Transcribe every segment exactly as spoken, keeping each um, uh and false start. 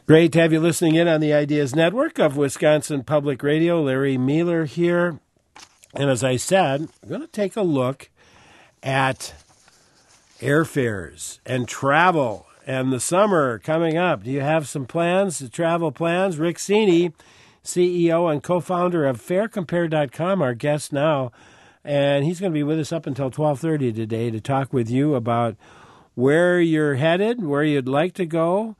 Great to have you listening in on the Ideas Network of Wisconsin Public Radio. Larry Mueller here. And as I said, I'm going to take a look at airfares and travel and the summer coming up. Do you have some plans, travel plans? Rick Cini, C E O and co-founder of Fare Compare dot com, our guest now. And he's going to be with us up until twelve thirty today to talk with you about where you're headed, where you'd like to go,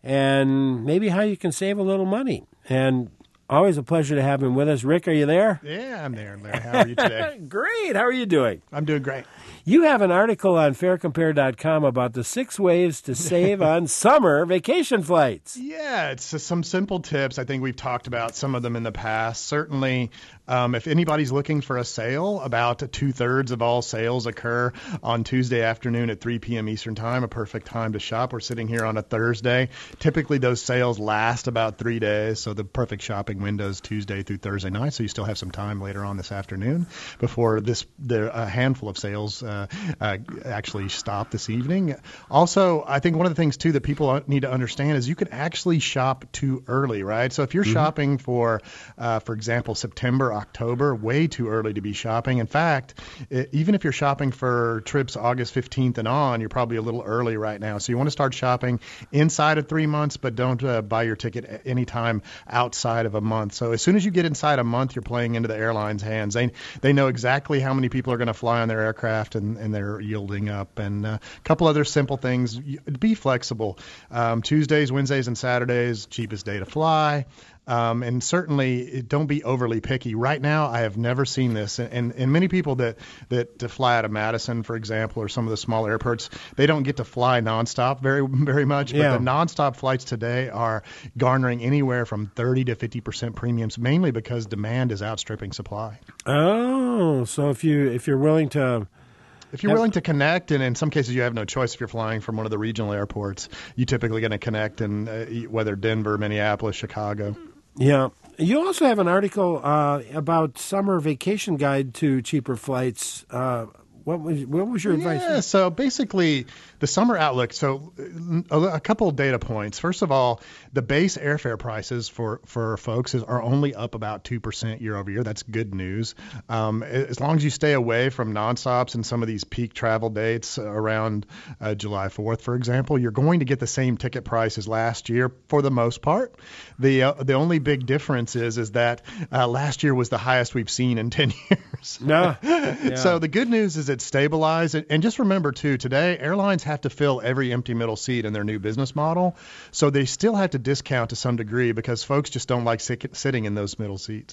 and maybe how you can save a little money. And always a pleasure to have him with us. Rick, are you there? Yeah, I'm there, Larry. How are you today? Great. How are you doing? I'm doing great. You have an article on Fare Compare dot com about the six ways to save on summer vacation flights. Yeah, it's just some simple tips. I think we've talked about some of them in the past. Certainly, um, if anybody's looking for a sale, about two-thirds of all sales occur on Tuesday afternoon at three p.m. Eastern Time, a perfect time to shop. We're sitting here on a Thursday. Typically, those sales last about three days, so the perfect shopping window is Tuesday through Thursday night, so you still have some time later on this afternoon before this the, a handful of sales uh, uh, actually stop this evening. Also, I think one of the things, too, that people need to understand is you can actually shop too early, right? So if you're mm-hmm. shopping for, uh, for example, September, October, way too early to be shopping. In fact, it, even if you're shopping for trips August fifteenth and on, you're probably a little early right now. So you want to start shopping inside of three months, but don't uh, buy your ticket anytime outside of a month. So as soon as you get inside a month, you're playing into the airline's hands. They they know exactly how many people are going to fly on their aircraft, and, and they're yielding up. And uh, a couple other simple things. Be flexible. Um, Tuesdays, Wednesdays, and Saturdays, cheapest day to fly. Um, and certainly don't be overly picky. Right now, I have never seen this. And, and many people that, that to fly out of Madison, for example, or some of the small airports, they don't get to fly nonstop very, very much. Yeah. But the nonstop flights today are garnering anywhere from thirty to fifty percent premiums, mainly because demand is outstripping supply. Oh, so if you if you're willing to... If you're willing to connect, and in some cases you have no choice if you're flying from one of the regional airports, you're typically going to connect in uh, whether Denver, Minneapolis, Chicago. Yeah. You also have an article uh, about summer vacation guide to cheaper flights. Uh, what was what was your advice? Yeah, so basically the summer outlook. So a, a couple of data points. First of all, the base airfare prices for, for folks is, are only up about two percent year over year. That's good news. Um, as long as you stay away from nonstops and some of these peak travel dates around uh, July fourth, for example, you're going to get the same ticket price as last year for the most part. The uh, the only big difference is is that uh, last year was the highest we've seen in ten years. No. Yeah. So the good news is it's stabilized. And just remember, too, today airlines have to fill every empty middle seat in their new business model. So they still have to discount to some degree because folks just don't like sit- sitting in those middle seats.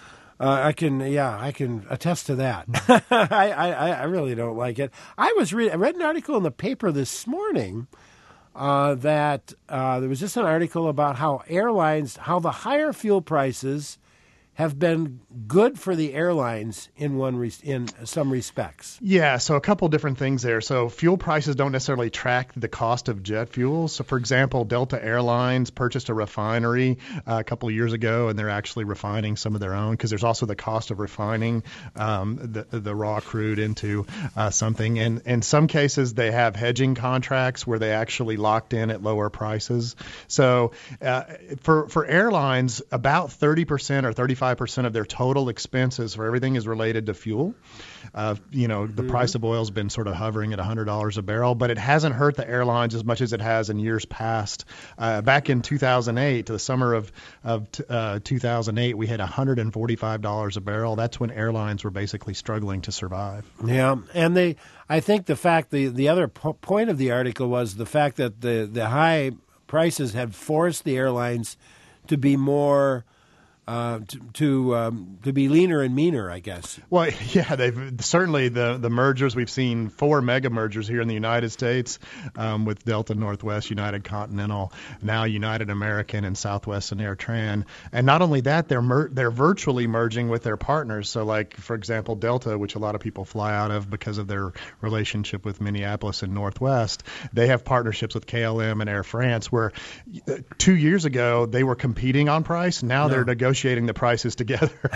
Uh, I can, yeah, I can attest to that. I, I, I really don't like it. I was re- I read an article in the paper this morning uh, that uh, there was just an article about how airlines, how the higher fuel prices have been good for the airlines in one re- in some respects. Yeah, so a couple different things there. So fuel prices don't necessarily track the cost of jet fuel. So, for example, Delta Airlines purchased a refinery uh, a couple of years ago, and they're actually refining some of their own because there's also the cost of refining um, the, the raw crude into uh, something. And in some cases, they have hedging contracts where they actually locked in at lower prices. So uh, for, for airlines, about thirty percent or thirty-five percent of their total expenses for everything is related to fuel. Uh, you know, the mm-hmm. price of oil has been sort of hovering at one hundred dollars a barrel, but it hasn't hurt the airlines as much as it has in years past. Uh, back in two thousand eight, the summer of, of uh, two thousand eight, we had one hundred forty-five dollars a barrel. That's when airlines were basically struggling to survive. Yeah, and they, I think the fact, the, the other po- point of the article was the fact that the, the high prices have forced the airlines to be more Uh, to to, um, to be leaner and meaner, I guess. Well, yeah, they've certainly the the mergers. We've seen four mega mergers here in the United States um, with Delta, Northwest, United Continental, now United American, and Southwest and AirTran. And not only that, they're mer- they're virtually merging with their partners. So, like for example, Delta, which a lot of people fly out of because of their relationship with Minneapolis and Northwest, they have partnerships with K L M and Air France. Where uh, two years ago they were competing on price. Now no. they're negotiating the prices together.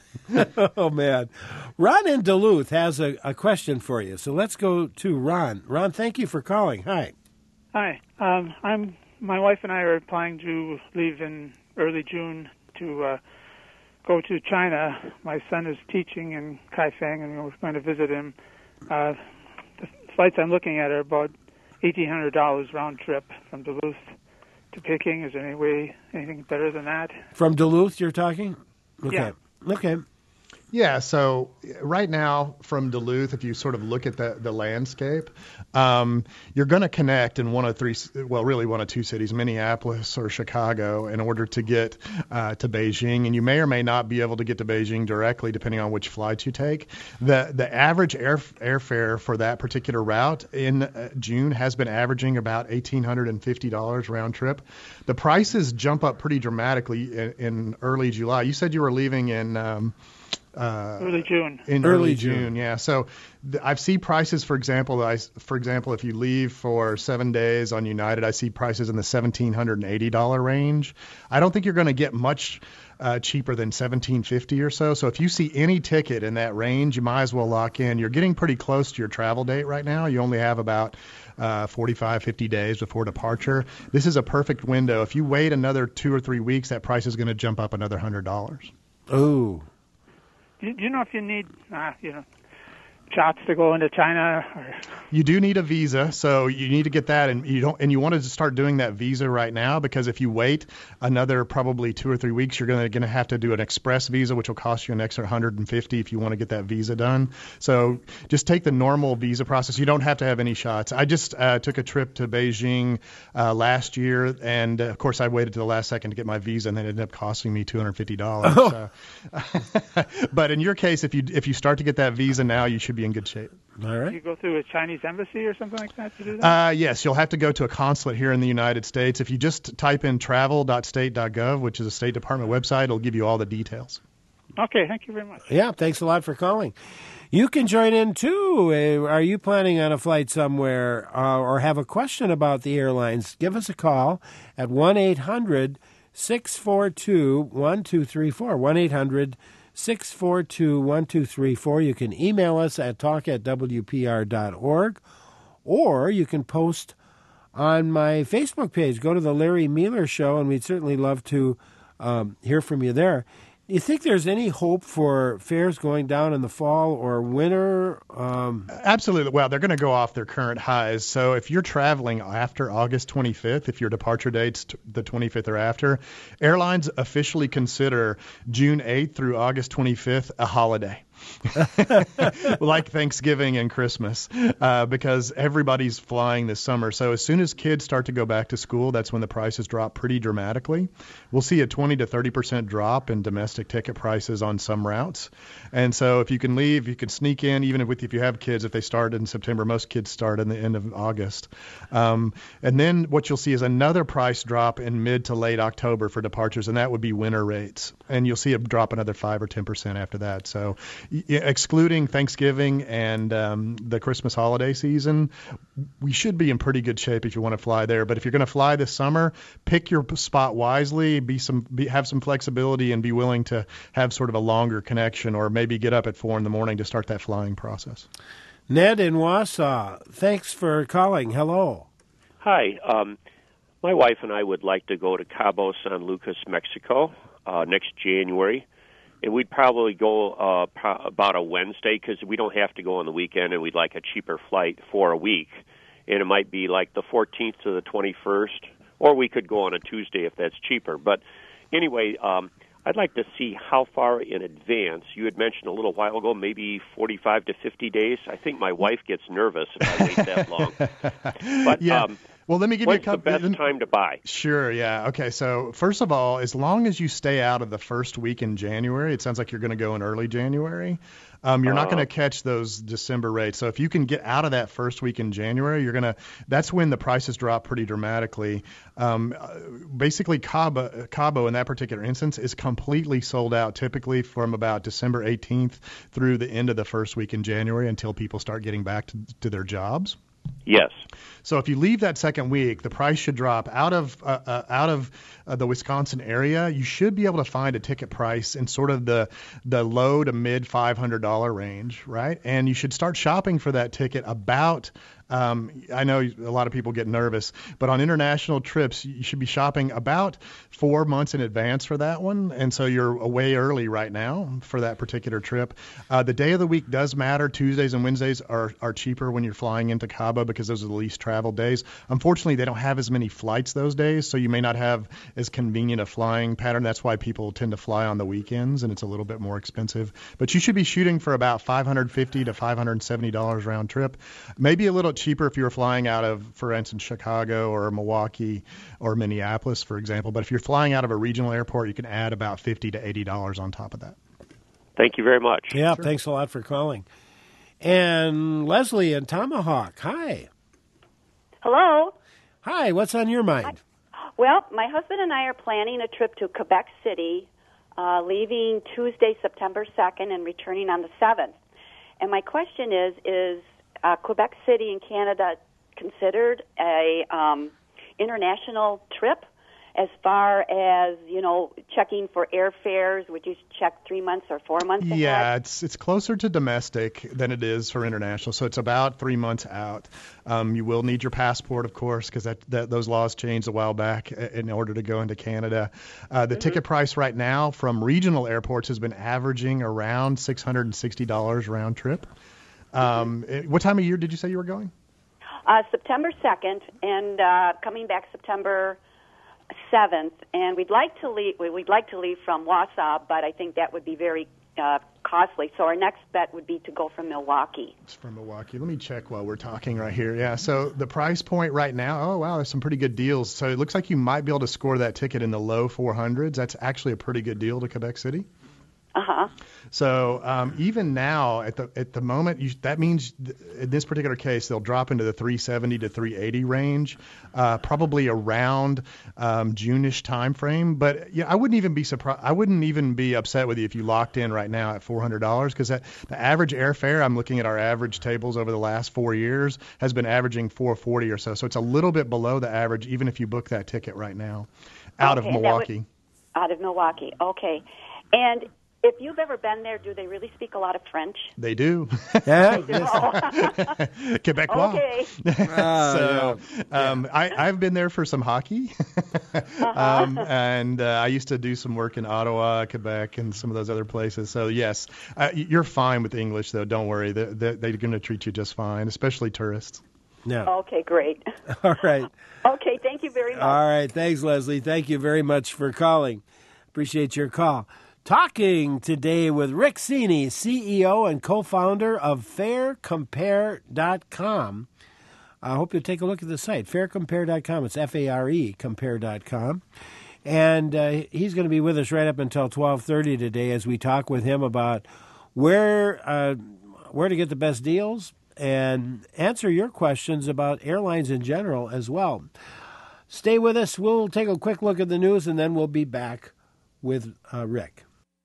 Oh, man. Ron in Duluth has a, a question for you. So let's go to Ron. Ron, thank you for calling. Hi. Hi. Um, I'm my wife and I are planning to leave in early June to uh, go to China. My son is teaching in Kaifeng, and we're going to visit him. Uh, the flights I'm looking at are about eighteen hundred dollars round trip from Duluth to Peking. Is there any way, anything better than that? From Duluth, you're talking? Okay. Yeah. Okay. Yeah, so right now from Duluth, if you sort of look at the, the landscape, um, you're going to connect in one of three, well, really one of two cities, Minneapolis or Chicago, in order to get uh, to Beijing. And you may or may not be able to get to Beijing directly, depending on which flights you take. The the average air airfare for that particular route in uh, June has been averaging about eighteen hundred fifty dollars round trip. The prices jump up pretty dramatically in, in early July. You said you were leaving in... Um, Uh, early June. In early, early June. June, yeah. So th- I've seen prices, for example, I, for example, if you leave for seven days on United, I see prices in the one thousand seven hundred eighty dollars range. I don't think you're going to get much uh, cheaper than seventeen fifty or so. So if you see any ticket in that range, you might as well lock in. You're getting pretty close to your travel date right now. You only have about uh, forty-five, fifty days before departure. This is a perfect window. If you wait another two or three weeks, that price is going to jump up another one hundred dollars. Oh. Do you know if you need, uh, you know, shots to go into China? Or... You do need a visa, so you need to get that, and you don't, and you wanted to start doing that visa right now, because if you wait another probably two or three weeks, you're gonna gonna have to do an express visa, which will cost you an extra one hundred fifty if you want to get that visa done. So just take the normal visa process. You don't have to have any shots. I just uh, took a trip to Beijing uh, last year, and uh, of course I waited to the last second to get my visa, and it ended up costing me two hundred fifty dollars. Oh. So. But in your case, if you if you start to get that visa now, you should be in good shape. All Do right. you go through a Chinese embassy or something like that to do that? Uh, yes, you'll have to go to a consulate here in the United States. If you just type in travel dot state dot gov, which is a State Department website, it'll give you all the details. Okay, thank you very much. Yeah, thanks a lot for calling. You can join in too. Uh, Are you planning on a flight somewhere uh, or have a question about the airlines? Give us a call at one eight hundred six four two one two three four. one eight hundred six four two one two three four. You can email us at talk at w p r dot org, or you can post on my Facebook page. Go to the Larry Mueller Show, and we'd certainly love to um, hear from you there. Do you think there's any hope for fares going down in the fall or winter? Um, Absolutely. Well, they're going to go off their current highs. So if you're traveling after August twenty-fifth, if your departure date's t- the twenty-fifth or after, airlines officially consider June eighth through August twenty-fifth a holiday. Like Thanksgiving and Christmas, uh, because everybody's flying this summer. So as soon as kids start to go back to school, that's when the prices drop pretty dramatically. We'll see a twenty to thirty percent drop in domestic ticket prices on some routes. And so if you can leave, you can sneak in, even if, if you have kids, if they start in September. Most kids start in the end of August. Um, and then what you'll see is another price drop in mid to late October for departures, and that would be winter rates. And you'll see it drop another five or ten percent after that. So excluding Thanksgiving and um, the Christmas holiday season, we should be in pretty good shape if you want to fly there. But if you're going to fly this summer, pick your spot wisely, be some, be, have some flexibility, and be willing to have sort of a longer connection, or maybe get up at four in the morning to start that flying process. Ned in Wausau, thanks for calling. Hello. Hi. Um, my wife and I would like to go to Cabo San Lucas, Mexico, uh, next January. And we'd probably go uh, pro- about a Wednesday, because we don't have to go on the weekend, and we'd like a cheaper flight for a week. And it might be like the fourteenth to the twenty-first, or we could go on a Tuesday if that's cheaper. But anyway, um, I'd like to see how far in advance. You had mentioned a little while ago, maybe forty-five to fifty days. I think my wife gets nervous if I wait that long. But yeah. um, Well, let me give when's you a couple. the best time to buy? Sure, yeah. Okay, so first of all, as long as you stay out of the first week in January, it sounds like you're going to go in early January. Um, you're uh, not going to catch those December rates. So if you can get out of that first week in January, you're going to. That's when the prices drop pretty dramatically. Um, basically, Cabo, Cabo in that particular instance is completely sold out, typically from about December eighteenth through the end of the first week in January, until people start getting back to, to their jobs. Yes. So if you leave that second week, the price should drop out of uh, uh, out of uh, the Wisconsin area. You should be able to find a ticket price in sort of the the low to mid five hundred dollar range, right? And you should start shopping for that ticket about Um, I know a lot of people get nervous, but on international trips, you should be shopping about four months in advance for that one. And so you're away early right now for that particular trip. Uh, the day of the week does matter. Tuesdays and Wednesdays are, are cheaper when you're flying into Cabo because those are the least traveled days. Unfortunately, they don't have as many flights those days, so you may not have as convenient a flying pattern. That's why people tend to fly on the weekends, and it's a little bit more expensive. But you should be shooting for about five hundred fifty to five hundred seventy dollars round trip. Maybe a little cheaper if you were flying out of, for instance, Chicago or Milwaukee or Minneapolis, for example. But if you're flying out of a regional airport, you can add about fifty to eighty dollars on top of that. Thank you very much. Yeah, Sure. Thanks a lot for calling. And Leslie in Tomahawk, hi. Hello. Hi, what's on your mind? Well, my husband and I are planning a trip to Quebec City, uh, leaving Tuesday, September second, and returning on the seventh. And my question is, is uh, Quebec City in Canada considered a um, international trip as far as, you know, checking for airfares? Would you check three months or four months ahead? Yeah, it's it's closer to domestic than it is for international, so it's about three months out. Um, you will need your passport, of course, because that, that those laws changed a while back in order to go into Canada. Uh, the mm-hmm. ticket price right now from regional airports has been averaging around six hundred sixty dollars round trip. Um, mm-hmm. What time of year did you say you were going? Uh, September second, and uh, coming back September seventh, and we'd like to leave. We'd like to leave from Wausau, but I think that would be very uh, costly. So our next bet would be to go from Milwaukee. It's from Milwaukee. Let me check while we're talking right here. Yeah. So the price point right now. Oh wow, there's some pretty good deals. So it looks like you might be able to score that ticket in the low four hundreds. That's actually a pretty good deal to Quebec City. Uh huh. So um, even now, at the at the moment, you, that means th- in this particular case, they'll drop into the three seventy to three eighty range, uh, probably around um, June-ish time frame. But yeah, I wouldn't even be surprised. I wouldn't even be upset with you if you locked in right now at four hundred dollars, because the average airfare, I'm looking at our average tables over the last four years, has been averaging four forty or so. So it's a little bit below the average, even if you book that ticket right now, out okay, of Milwaukee. Would, out of Milwaukee. Okay, and if you've ever been there, do they really speak a lot of French? They do. Yeah. They do. Quebecois. Okay. Uh, so yeah. um, I, I've been there for some hockey. uh-huh. um, and uh, I used to do some work in Ottawa, Quebec, and some of those other places. So, yes, uh, you're fine with English, though. Don't worry. They're, they're, they're going to treat you just fine, especially tourists. No. Okay, great. All right. Okay, thank you very much. All right. Thanks, Leslie. Thank you very much for calling. Appreciate your call. Talking today with Rick Cini, C E O and co-founder of Fare Compare dot com. I hope you'll take a look at the site, Fare Compare dot com. It's F A R E, compare dot com. And uh, he's going to be with us right up until twelve thirty today as we talk with him about where uh, where to get the best deals and answer your questions about airlines in general as well. Stay with us. We'll take a quick look at the news, and then we'll be back with uh, Rick.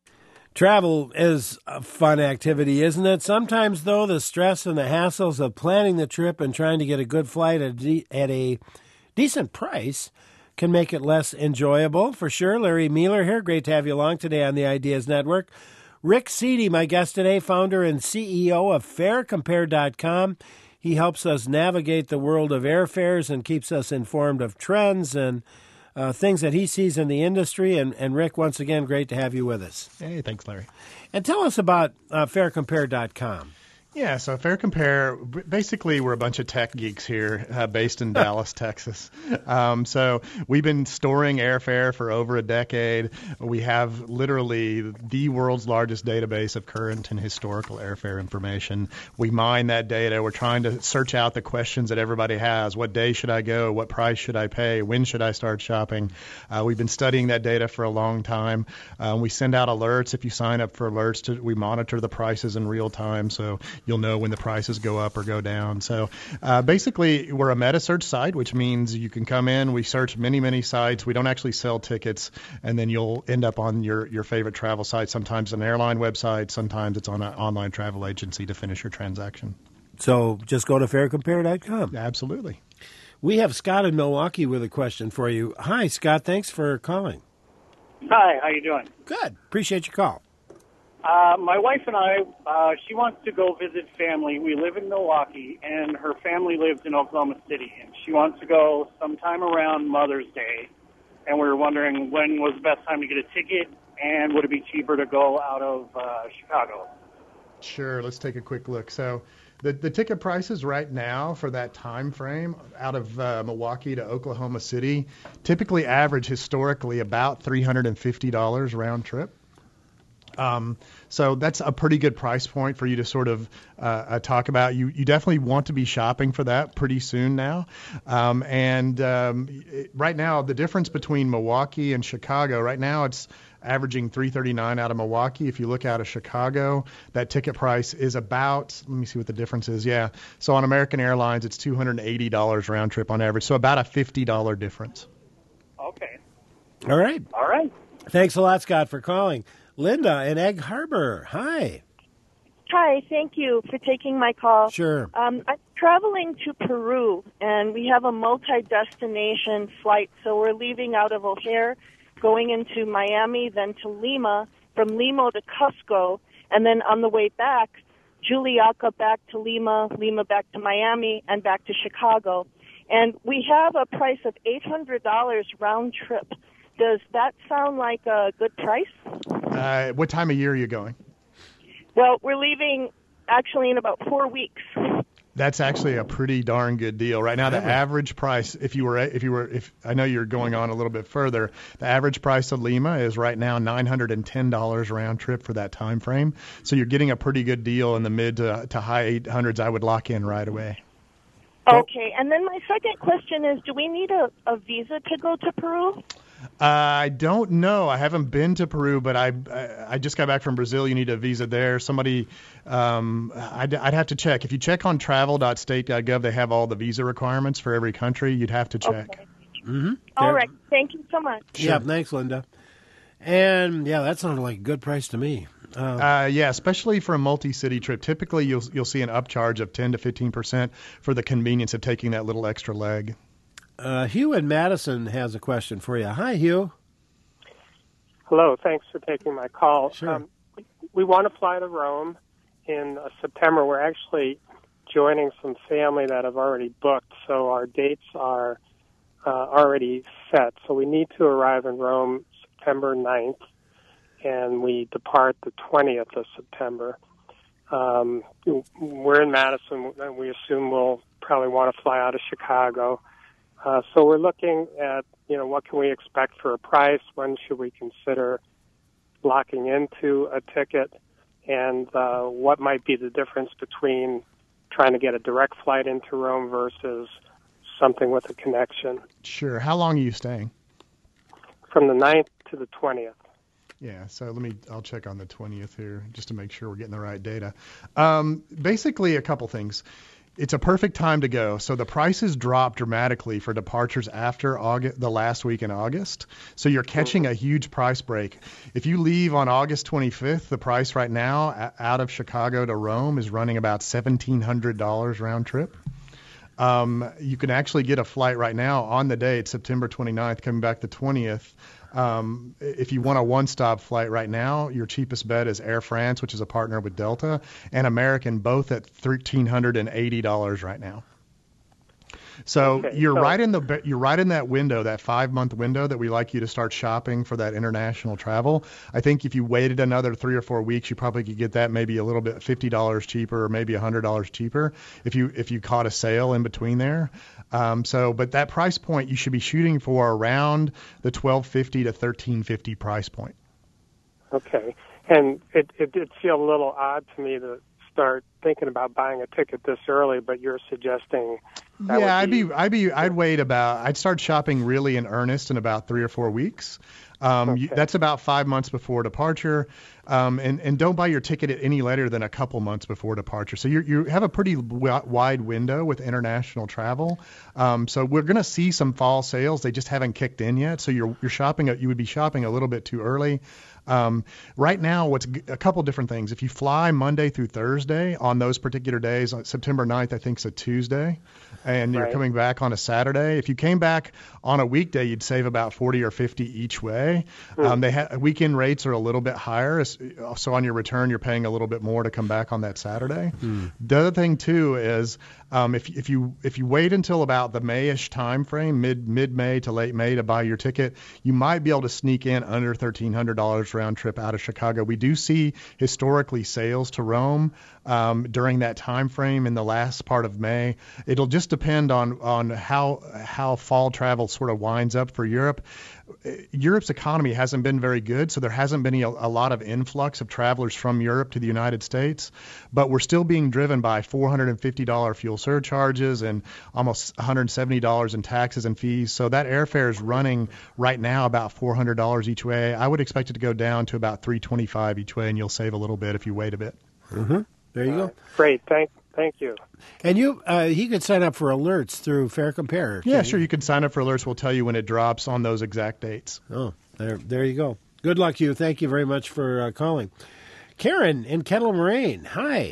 Travel is a fun activity, isn't it? Sometimes, though, the stress and the hassles of planning the trip and trying to get a good flight at a, de- at a decent price can make it less enjoyable. For sure, Larry Mueller here. Great to have you along today on the Ideas Network. Rick Cini, my guest today, founder and C E O of Fare Compare dot com. He helps us navigate the world of airfares and keeps us informed of trends and Uh, things that he sees in the industry. And, and Rick, once again, great to have you with us. Hey, thanks, Larry. And tell us about uh, Fare Compare dot com. Yeah, so Fare Compare, basically we're a bunch of tech geeks here uh, based in Dallas, Texas. Um, so we've been storing airfare for over a decade. We have literally the world's largest database of current and historical airfare information. We mine that data. We're trying to search out the questions that everybody has. What day should I go? What price should I pay? When should I start shopping? Uh, we've been studying that data for a long time. Uh, we send out alerts. If you sign up for alerts, to, we monitor the prices in real time. So you'll know when the prices go up or go down. So uh, basically, we're a meta search site, which means you can come in. We search many, many sites. We don't actually sell tickets, and then you'll end up on your, your favorite travel site. Sometimes an airline website. Sometimes it's on an online travel agency to finish your transaction. So just go to Fare Compare dot com. Absolutely. We have Scott in Milwaukee with a question for you. Hi, Scott. Thanks for calling. Hi. How you doing? Good. Appreciate your call. Uh, my wife and I, uh, she wants to go visit family. We live in Milwaukee, and her family lives in Oklahoma City. And she wants to go sometime around Mother's Day. And we were wondering when was the best time to get a ticket, and would it be cheaper to go out of uh, Chicago? Sure, let's take a quick look. So the, the ticket prices right now for that time frame out of uh, Milwaukee to Oklahoma City typically average historically about three hundred fifty dollars round trip. Um, so that's a pretty good price point for you to sort of uh, uh, talk about. You you definitely want to be shopping for that pretty soon now. Um, and um, it, right now, the difference between Milwaukee and Chicago, right now it's averaging three thirty-nine out of Milwaukee. If you look out of Chicago, that ticket price is about, let me see what the difference is. Yeah. So on American Airlines, it's two hundred eighty dollars round trip on average. So about a fifty dollars difference. Okay. All right. All right. Thanks a lot, Scott, for calling. Linda in Egg Harbor. Hi. Hi, thank you for taking my call. Sure. Um, I'm traveling to Peru, and we have a multi-destination flight, so we're leaving out of O'Hare, going into Miami, then to Lima, from Lima to Cusco, and then on the way back, Juliaca back to Lima, Lima back to Miami, and back to Chicago. And we have a price of eight hundred dollars round trip. Does that sound like a good price? Uh, what time of year are you going? Well, we're leaving actually in about four weeks. That's actually a pretty darn good deal. Right now, the average price, if you were, if you were, if I know you're going on a little bit further, the average price of Lima is right now nine hundred ten dollars round trip for that time frame. So you're getting a pretty good deal in the mid to, to high eight hundreds. I would lock in right away. Okay, and then my second question is, do we need a, a visa to go to Peru? Uh, I don't know. I haven't been to Peru, but I I just got back from Brazil. You need a visa there. Somebody, um, I'd, I'd have to check. If you check on travel dot state dot gov, they have all the visa requirements for every country. You'd have to check. Okay. Mm-hmm. All right. Thank you so much. Sure. Yeah, thanks, Linda. And, yeah, that sounded like a good price to me. Uh, uh, yeah, especially for a multi-city trip. Typically, you'll you'll see an upcharge of ten to fifteen percent for the convenience of taking that little extra leg. Uh, Hugh in Madison has a question for you. Hi, Hugh. Hello. Thanks for taking my call. Sure. Um, we, we want to fly to Rome in uh, September. We're actually joining some family that have already booked, so our dates are uh, already set. So we need to arrive in Rome September ninth, and we depart the twentieth of September. Um, we're in Madison, and we assume we'll probably want to fly out of Chicago. Uh, so we're looking at, you know, what can we expect for a price? When should we consider locking into a ticket? And uh, what might be the difference between trying to get a direct flight into Rome versus something with a connection? Sure. How long are you staying? From the ninth to the twentieth. Yeah, so let me, I'll check on the twentieth here just to make sure we're getting the right data. Um, basically, a couple things. It's a perfect time to go. So the prices drop dramatically for departures after August, the last week in August. So you're catching a huge price break. If you leave on August twenty-fifth, the price right now out of Chicago to Rome is running about seventeen hundred dollars round trip. Um, you can actually get a flight right now on the date, September twenty-ninth, coming back the twentieth. Um, if you want a one-stop flight right now, your cheapest bet is Air France, which is a partner with Delta, and American, both at one thousand three hundred eighty dollars right now. So okay, you're so, right in the you're right in that window, that five month window that we like you to start shopping for that international travel. I think if you waited another three or four weeks, you probably could get that maybe a little bit fifty dollars cheaper, or maybe a hundred dollars cheaper if you if you caught a sale in between there. Um, so, but that price point you should be shooting for around the twelve fifty to thirteen fifty price point. Okay, and it it did feel a little odd to me to start thinking about buying a ticket this early, but you're suggesting that yeah, would be... I'd be, I'd be, I'd wait about, I'd start shopping really in earnest in about three or four weeks. Um, okay. you, that's about five months before departure, um, and and don't buy your ticket at any later than a couple months before departure. So you you have a pretty w- wide window with international travel. Um, so we're going to see some fall sales. They just haven't kicked in yet. So you're you're shopping. You would be shopping a little bit too early. Um, right now, what's a couple different things. If you fly Monday through Thursday on those particular days, on September ninth, I think, is a Tuesday, and you're right. coming back on a Saturday. If you came back on a weekday, you'd save about forty or fifty each way. way. Mm. Um, they ha- weekend rates are a little bit higher, so on your return you're paying a little bit more to come back on that Saturday. Mm. The other thing too is um, if if you if you wait until about the Mayish time frame, mid mid May to late May to buy your ticket, you might be able to sneak in under thirteen hundred dollars round trip out of Chicago. We do see historically sales to Rome um, during that time frame in the last part of May. It'll just depend on on how how fall travel sort of winds up for Europe. Europe's economy hasn't been very good, so there hasn't been a, a lot of influx of travelers from Europe to the United States. But we're still being driven by four hundred fifty dollars fuel surcharges and almost one hundred seventy dollars in taxes and fees. So that airfare is running right now about four hundred dollars each way. I would expect it to go down to about three hundred twenty-five dollars each way, and you'll save a little bit if you wait a bit. Mm-hmm. There you uh, go. Great. Thank Thank you. And you, uh, he could sign up for alerts through Fare Compare. Yeah, you? sure. You can sign up for alerts. We'll tell you when it drops on those exact dates. Oh, there, there you go. Good luck to you. Thank you very much for uh, calling. Karen in Kettle Moraine. Hi.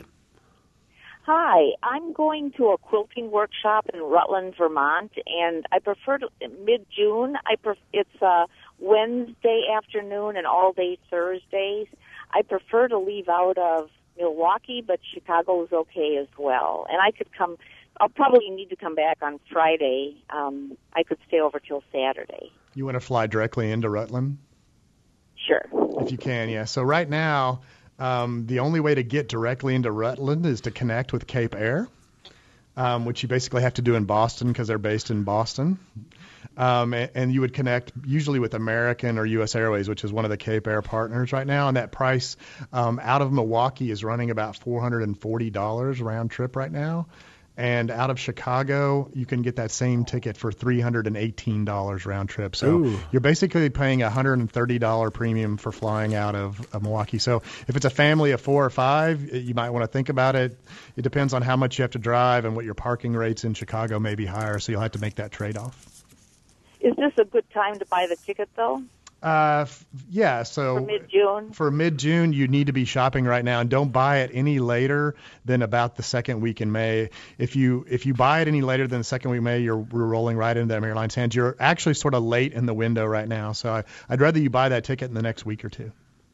Hi. I'm going to a quilting workshop in Rutland, Vermont, and I prefer to, mid-June. I pref- it's uh, Wednesday afternoon and all day Thursdays. I prefer to leave out of Milwaukee, but Chicago is okay as well. And I could come, I'll probably need to come back on Friday. Um, I could stay over till Saturday. You want to fly directly into Rutland? Sure. If you can, yeah. So right now, um, the only way to get directly into Rutland is to connect with Cape Air, um, which you basically have to do in Boston because they're based in Boston. Um, and, and you would connect usually with American or U S Airways, which is one of the Cape Air partners right now. And that price um, out of Milwaukee is running about four hundred forty dollars round trip right now. And out of Chicago, you can get that same ticket for three hundred eighteen dollars round trip. So Ooh. You're basically paying a one hundred thirty dollars premium for flying out of, of Milwaukee. So if it's a family of four or five, you might want to think about it. It depends on how much you have to drive and what your parking rates in Chicago may be higher. So you'll have to make that trade-off. Is this a good time to buy the ticket, though? Uh, f- yeah, so For mid-June? For mid-June, you need to be shopping right now, and don't buy it any later than about the second week in May. If you if you buy it any later than the second week in May, you're we're rolling right into them airline's hands. You're actually sort of late in the window right now, so I, I'd rather you buy that ticket in the next week or two.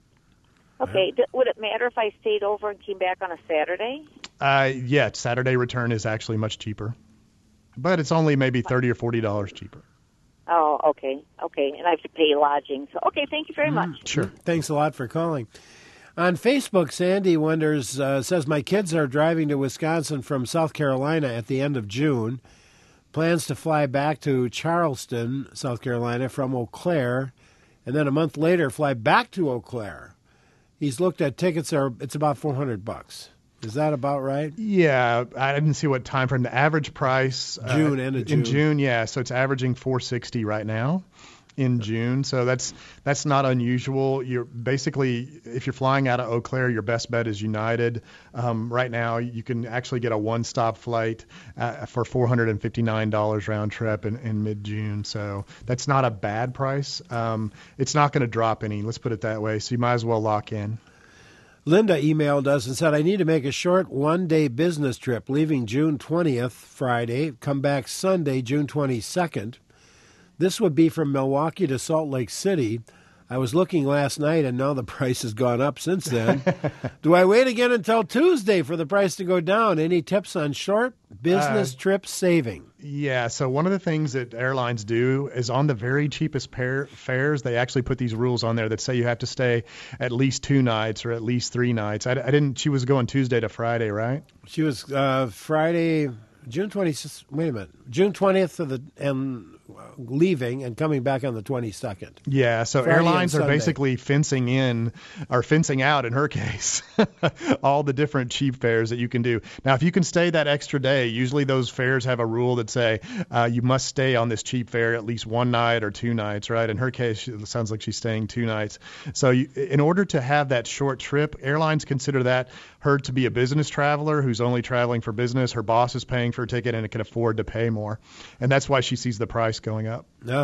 Okay. D- would it matter if I stayed over and came back on a Saturday? Uh, yeah, Saturday return is actually much cheaper, but it's only maybe thirty or forty dollars cheaper. Oh, okay, okay, and I have to pay lodging. So, okay, thank you very much. Sure. Thanks a lot for calling. On Facebook, Sandy wonders, uh, says, my kids are driving to Wisconsin from South Carolina at the end of June. Plans to fly back to Charleston, South Carolina from Eau Claire, and then a month later fly back to Eau Claire. He's looked at tickets, are it's about four hundred bucks. Is that about right? Yeah, I didn't see what time frame. The average price June uh, end of June. In June, yeah. So it's averaging four sixty right now in June. So that's that's not unusual. You're basically, if you're flying out of Eau Claire, your best bet is United. Um, right now, you can actually get a one-stop flight uh, for four hundred fifty-nine dollars round trip in, in mid-June. So that's not a bad price. Um, it's not going to drop any. Let's put it that way. So you might as well lock in. Linda emailed us and said, I need to make a short one-day business trip, leaving June twentieth, Friday, come back Sunday, June twenty-second. This would be from Milwaukee to Salt Lake City. I was looking last night, and now the price has gone up since then. Do I wait again until Tuesday for the price to go down? Any tips on short business Uh, trip saving? Yeah, so one of the things that airlines do is on the very cheapest pair, fares, they actually put these rules on there that say you have to stay at least two nights or at least three nights. I, I didn't. She was going Tuesday to Friday, right? She was uh, Friday, June twentieth. Wait a minute, June twentieth to the and leaving and coming back on the twenty-second. Yeah, so Friday airlines and are Sunday. basically fencing in, or fencing out in her case, all the different cheap fares that you can do. Now, if you can stay that extra day, usually those fares have a rule that say uh, you must stay on this cheap fare at least one night or two nights, right? In her case, it sounds like she's staying two nights. So you, in order to have that short trip, airlines consider that her to be a business traveler who's only traveling for business. Her boss is paying for a ticket and it can afford to pay more. And that's why she sees the price going up. No.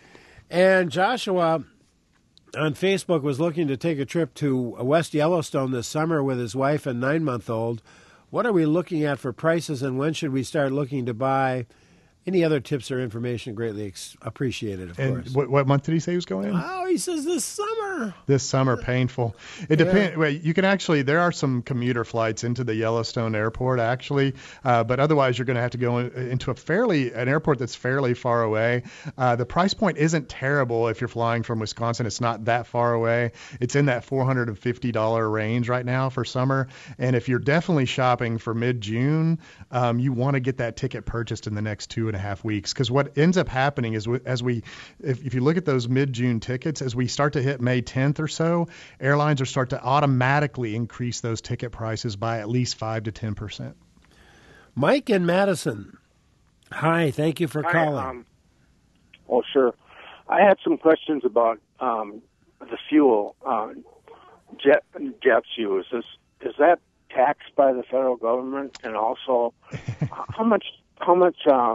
And Joshua on Facebook was looking to take a trip to West Yellowstone this summer with his wife and nine-month-old. What are we looking at for prices, and when should we start looking to buy Any other tips or information greatly ex- appreciated, of And course. what, what month did he say he was going? Oh, he says this summer. This summer, painful. It depends. Well, you can actually, there are some commuter flights into the Yellowstone Airport, actually, uh, but otherwise you're going to have to go in, into a fairly, an airport that's fairly far away. Uh, the price point isn't terrible if you're flying from Wisconsin. It's not that far away. It's in that four hundred fifty dollars range right now for summer. And if you're definitely shopping for mid-June, um, you want to get that ticket purchased in the next two and a half weeks. Because what ends up happening is as we, if, if you look at those mid-June tickets, as we start to hit May tenth or so, airlines are start to automatically increase those ticket prices by at least five to ten percent. Mike in Madison. Hi, thank you for Hi, calling. Um, oh, sure. I had some questions about um, the fuel, uh, jet jet fuel. Is this, is that taxed by the federal government? And also, how much how much uh,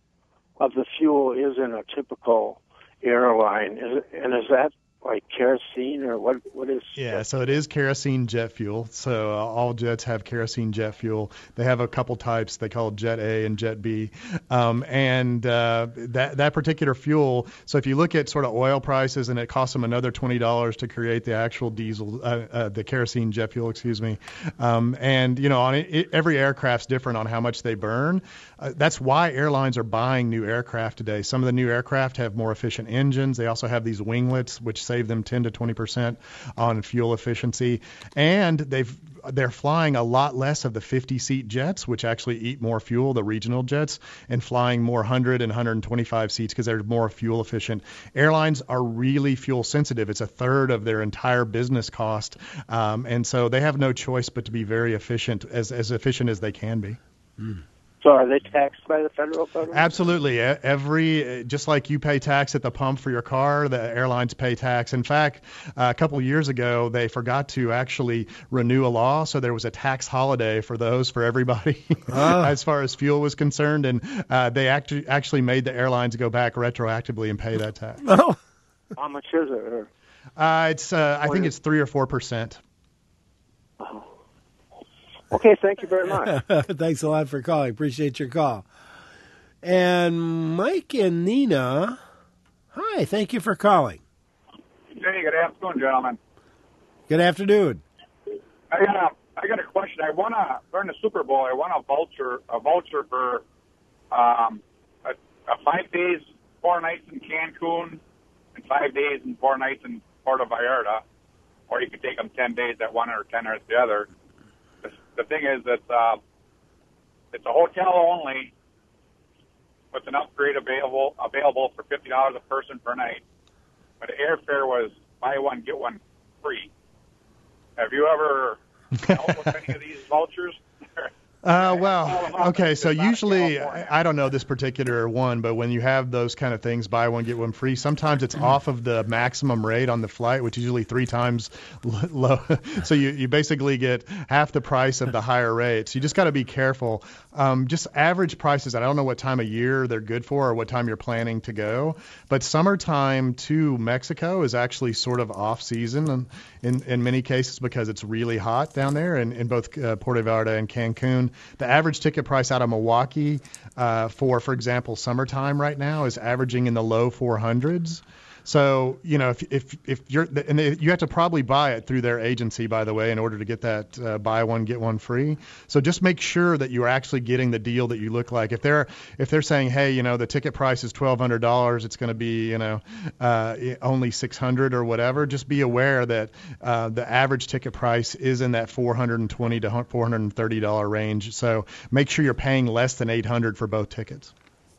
of the fuel is in a typical airline? Is it, and is that like kerosene or what? What is? Yeah, so it is kerosene jet fuel. So uh, all jets have kerosene jet fuel. They have a couple types. They call it Jet A and Jet B. Um, and uh, that that particular fuel. So if you look at sort of oil prices, and it costs them another twenty dollars to create the actual diesel, uh, uh, the kerosene jet fuel, excuse me. Um, and you know, on it, every aircraft's different on how much they burn. Uh, that's why airlines are buying new aircraft today. Some of the new aircraft have more efficient engines. They also have these winglets, which save them ten to twenty percent on fuel efficiency. And they've they're flying a lot less of the fifty-seat jets, which actually eat more fuel, the regional jets, and flying more one hundred and one hundred twenty-five seats because they're more fuel efficient. Airlines are really fuel sensitive. It's a third of their entire business cost. Um, and so they have no choice but to be very efficient, as, as efficient as they can be. Mm. So are they taxed by the federal government? Absolutely. Every, just like you pay tax at the pump for your car, the airlines pay tax. In fact, uh, a couple years ago, they forgot to actually renew a law, so there was a tax holiday for those for everybody oh. as far as fuel was concerned, and uh, they actually actually made the airlines go back retroactively and pay that tax. Oh. How much is it? Uh, it's uh, I think it's three or four percent. Oh. Okay, thank you very much. Thanks a lot for calling. Appreciate your call. And Mike and Nina, hi, thank you for calling. Hey, good afternoon, gentlemen. Good afternoon. I got a, I got a question. I won a, during the Super Bowl, I won a voucher, a voucher for um, a, a five days, four nights in Cancun, and five days and four nights in Puerto Vallarta. Or you could take them ten days at one or ten or the other. The, the thing is that uh, it's a hotel only with an upgrade available available for fifty dollars a person per night. But the airfare was buy one, get one free. Have you ever dealt with any of these vouchers? Uh, well, okay, so usually, I don't know this particular one, but when you have those kind of things, buy one, get one free, sometimes it's off of the maximum rate on the flight, which is usually three times low. So you, you basically get half the price of the higher rate. So you just got to be careful. Um, just average prices, I don't know what time of year they're good for or what time you're planning to go, but summertime to Mexico is actually sort of off-season in, in many cases because it's really hot down there in, in both uh, Puerto Vallarta and Cancun. The average ticket price out of Milwaukee uh, for, for example, summertime right now is averaging in the low four hundreds. So, you know, if if if you're and they, you have to probably buy it through their agency, by the way, in order to get that uh, buy one get one free. So just make sure that you are actually getting the deal that you look like. If they're if they're saying, hey, you know, the ticket price is twelve hundred dollars, it's going to be, you know, uh, only six hundred or whatever. Just be aware that uh, the average ticket price is in that four hundred twenty to four hundred thirty dollar range. So make sure you're paying less than eight hundred for both tickets.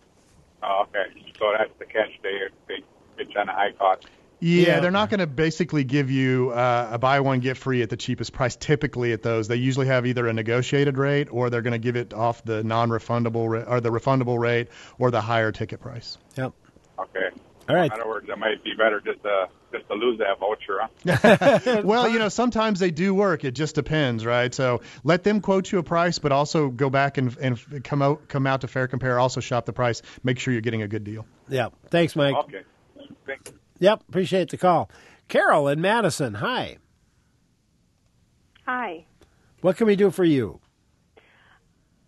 Oh, okay, so that's the catch. They they. It's on a high cost. Yeah, Yeah. they're not going to basically give you uh, a buy one, get free at the cheapest price typically at those. They usually have either a negotiated rate or they're going to give it off the non-refundable ra- or the refundable rate or the higher ticket price. Yep. Okay. All right. In other words, it might be better just to, just to lose that voucher, huh? Well, you know, sometimes they do work. It just depends, right? So let them quote you a price, but also go back and, and come out come out to Fair Compare. Also shop the price. Make sure you're getting a good deal. Yeah. Thanks, Mike. Okay. Thank you. Yep. Appreciate the call. Carol in Madison. Hi. Hi. What can we do for you?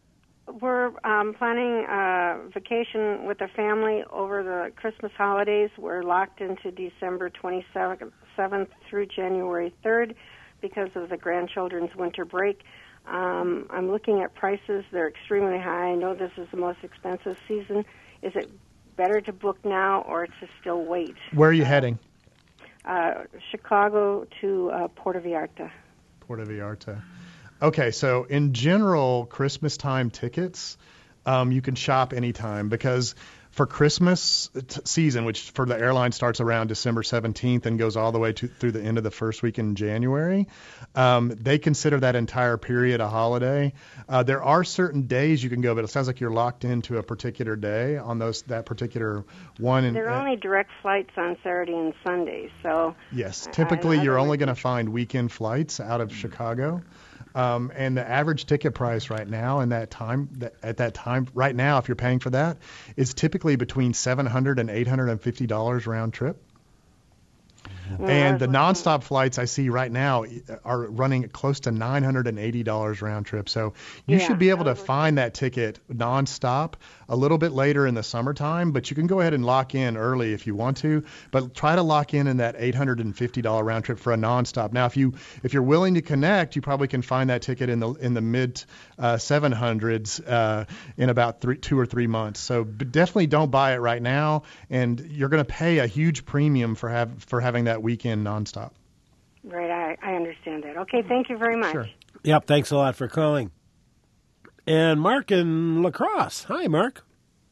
we're um, planning a vacation with the family over the Christmas holidays. We're locked into December twenty-seventh through January third because of the grandchildren's winter break. Um, I'm looking at prices. They're extremely high. I know this is the most expensive season. Is it better to book now or to still wait? Where are you uh, heading? Uh, Chicago to uh, Puerto Vallarta. Puerto Vallarta. Okay, so in general, Christmas time tickets, um, you can shop anytime because for Christmas t- season, which for the airline starts around December seventeenth and goes all the way to, through the end of the first week in January, um, they consider that entire period a holiday. Uh, there are certain days you can go, but it sounds like you're locked into a particular day on those that particular one. And, there are only direct flights on Saturday and Sunday, so yes, typically I, I you're only going to find weekend flights out of mm-hmm. Chicago. Um, and the average ticket price right now in that time, that, at that time, right now, if you're paying for that, is typically between seven hundred dollars and eight hundred fifty dollars round trip. Mm-hmm. And the nonstop flights I see right now are running close to nine hundred eighty dollars round trip. So you yeah, should be able to find that ticket nonstop a little bit later in the summertime, but you can go ahead and lock in early if you want to, but try to lock in in that eight hundred fifty dollars round trip for a nonstop. Now, if you if you're willing to connect, you probably can find that ticket in the in the mid uh, seven hundreds uh, in about three, two or three months. So definitely don't buy it right now, and you're going to pay a huge premium for have for having that weekend nonstop. Right, I, I understand that. Okay, thank you very much. Sure. Yep, thanks a lot for calling. And Mark in La Crosse. Hi, Mark.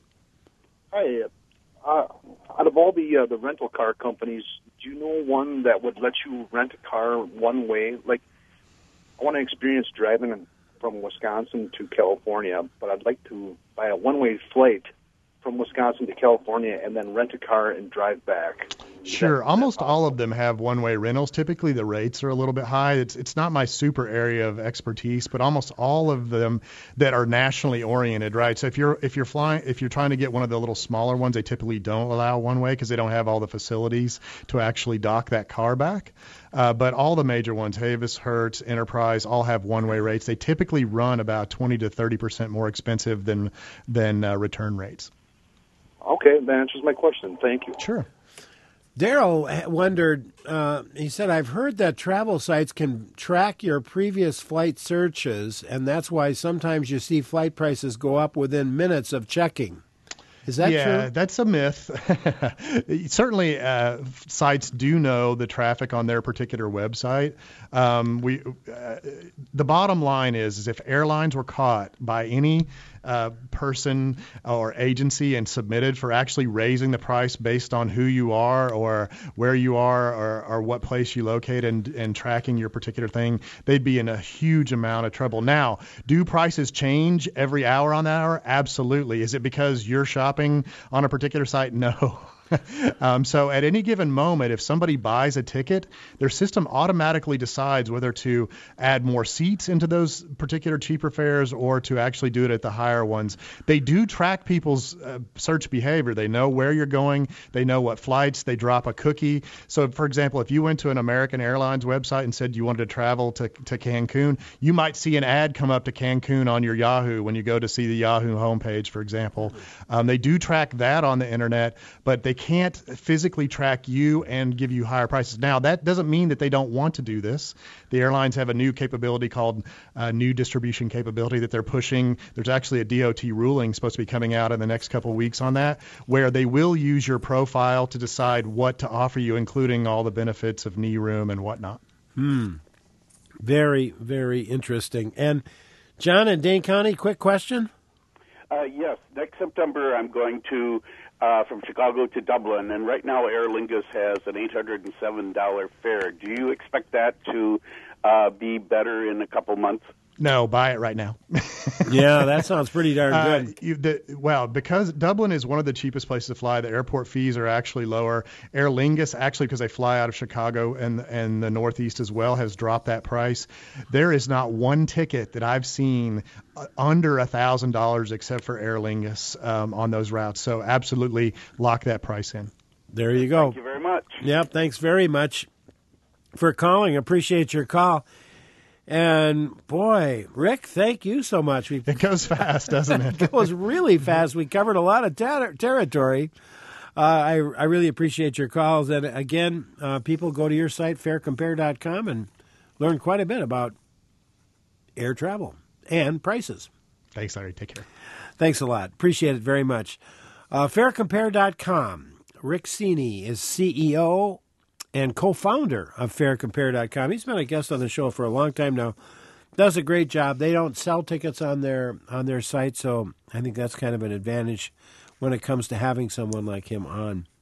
Hi. Uh, out of all the uh, the rental car companies, do you know one that would let you rent a car one way? Like, I want to experience driving from Wisconsin to California, but I'd like to buy a one-way flight from Wisconsin to California and then rent a car and drive back. Sure. Almost all of them have one-way rentals. Typically, the rates are a little bit high. It's it's not my super area of expertise, but almost all of them that are nationally oriented, right? So if you're if you're flying, if you're trying to get one of the little smaller ones, they typically don't allow one-way because they don't have all the facilities to actually dock that car back. Uh, but all the major ones, Havis, Hertz, Enterprise, all have one-way rates. They typically run about twenty to thirty percent more expensive than than uh, return rates. Okay, that answers my question. Thank you. Sure. Daryl wondered, uh, he said, I've heard that travel sites can track your previous flight searches, and that's why sometimes you see flight prices go up within minutes of checking. Is that yeah, true? Yeah, that's a myth. Certainly, uh, sites do know the traffic on their particular website. Um, we, uh, the bottom line is, is if airlines were caught by any uh, person or agency and submitted for actually raising the price based on who you are or where you are or, or what place you locate and, and tracking your particular thing, they'd be in a huge amount of trouble. Now, do prices change every hour on that hour? Absolutely. Is it because you're shopping on a particular site? No. um, so at any given moment, if somebody buys a ticket, their system automatically decides whether to add more seats into those particular cheaper fares or to actually do it at the higher ones. They do track people's uh, search behavior. They know where you're going. They know what flights. They drop a cookie. So, for example, if you went to an American Airlines website and said you wanted to travel to, to Cancun, you might see an ad come up to Cancun on your Yahoo when you go to see the Yahoo homepage, for example. Um, they do track that on the internet, but they can't physically track you and give you higher prices. Now, that doesn't mean that they don't want to do this. The airlines have a new capability called uh, new distribution capability that they're pushing. There's actually a D O T ruling supposed to be coming out in the next couple of weeks on that, where they will use your profile to decide what to offer you, including all the benefits of knee room and whatnot. Hmm. Very, very interesting. And John in Dane County, quick question. Uh, yes, next September I'm going to uh, from Chicago to Dublin, and right now Aer Lingus has an eight hundred seven dollars fare. Do you expect that to uh, be better in a couple months? No, buy it right now. Yeah, that sounds pretty darn good. Uh, you, the, well, because Dublin is one of the cheapest places to fly, the airport fees are actually lower. Aer Lingus, actually, because they fly out of Chicago and and the Northeast as well, has dropped that price. There is not one ticket that I've seen under one thousand dollars except for Aer Lingus um, on those routes. So absolutely lock that price in. There you go. Thank you very much. Yep, thanks very much for calling. Appreciate your call. And, boy, Rick, thank you so much. We've, it goes fast, doesn't it? It goes really fast. We covered a lot of ter- territory. Uh, I, I really appreciate your calls. And, again, uh, people go to your site, fair compare dot com, and learn quite a bit about air travel and prices. Thanks, Larry. Take care. Thanks a lot. Appreciate it very much. Uh, fair compare dot com. Rick Cini is C E O and co-founder of fair compare dot com. He's been a guest on the show for a long time now. Does a great job. They don't sell tickets on their on their site, so I think that's kind of an advantage when it comes to having someone like him on.